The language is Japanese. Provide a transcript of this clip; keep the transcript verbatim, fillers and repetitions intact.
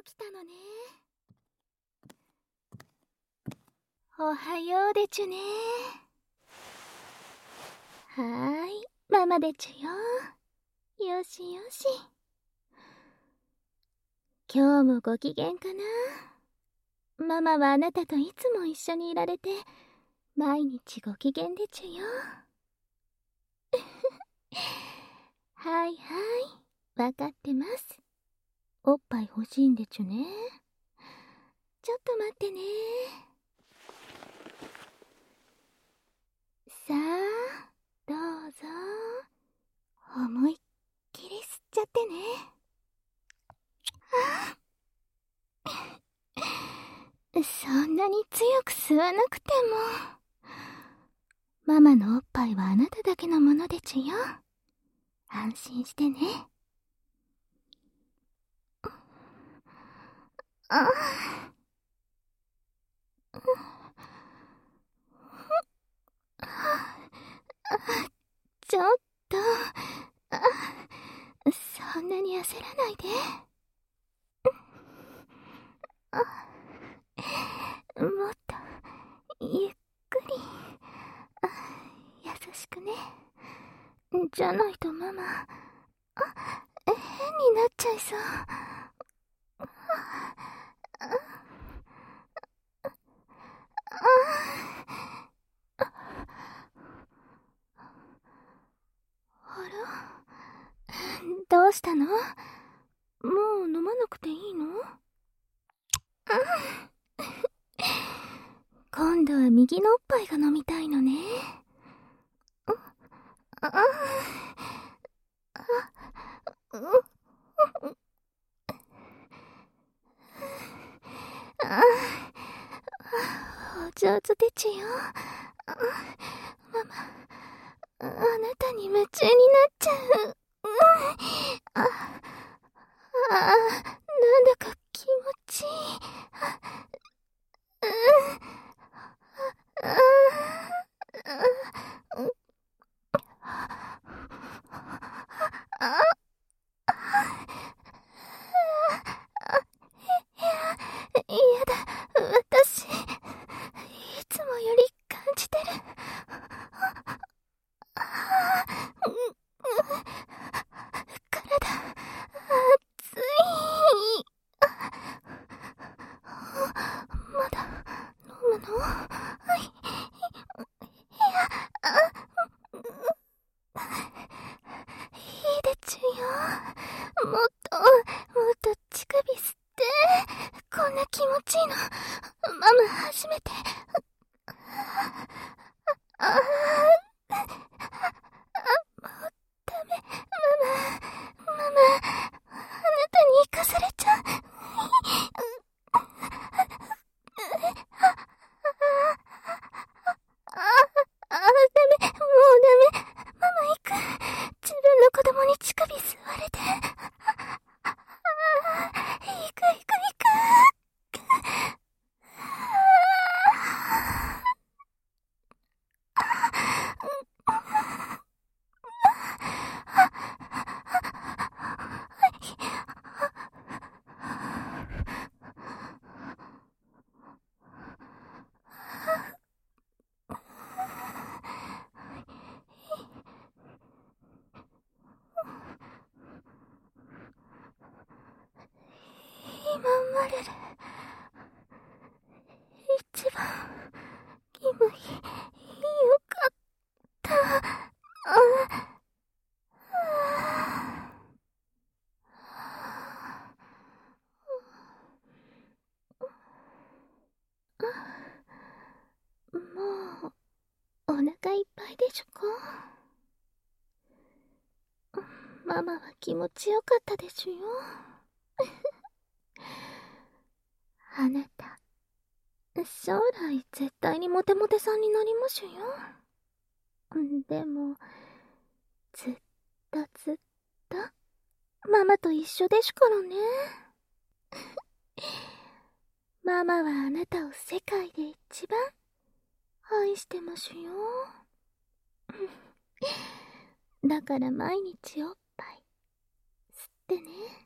起きたのね。おはようでちゅね。はーい、ママでちゅよ。よしよし。今日もご機嫌かな。ママはあなたといつも一緒にいられて、毎日ご機嫌でちゅよ。はいはい、わかってます。おっぱい欲しいんでちゅね。ちょっと待ってね。さあ、どうぞ。思いっきり吸っちゃってね。そんなに強く吸わなくても。ママのおっぱいはあなただけのものでちゅよ。安心してね。あちょっと、そんなに焦らないで。もっとゆっくり、優しくね。じゃないとママ、変になっちゃいそう。あら、どうしたの？もう飲まなくていいの？今度は右のおっぱいが飲みたいのね。ああお上手でちゅよ。ママ、あなたに夢中になっちゃう。ああ、なんだか気持ちいい。いやだ、私、いつもより感じてる。体、熱い。まだ飲むの？いや、いいでちゅよ。もっと、もっと乳首吸って。こんな気持ちいいの、ママ初めて。ああ、もうダメ、ママ、ママ、あなたに生かされちゃう。ああ、ダメ、もうダメ。ママ行く。自分の子供に乳首吸われて。ああ、行く行く行く。今までで一番気分よかった。あもうお腹いっぱいでしょか？ママは気持ちよかったでしゅよ。あなた、将来絶対にモテモテさんになりましゅよ。でも、ずっとずっと、ママと一緒でしゅからね。ママはあなたを世界で一番愛してましゅよ。だから毎日おっぱい吸ってね。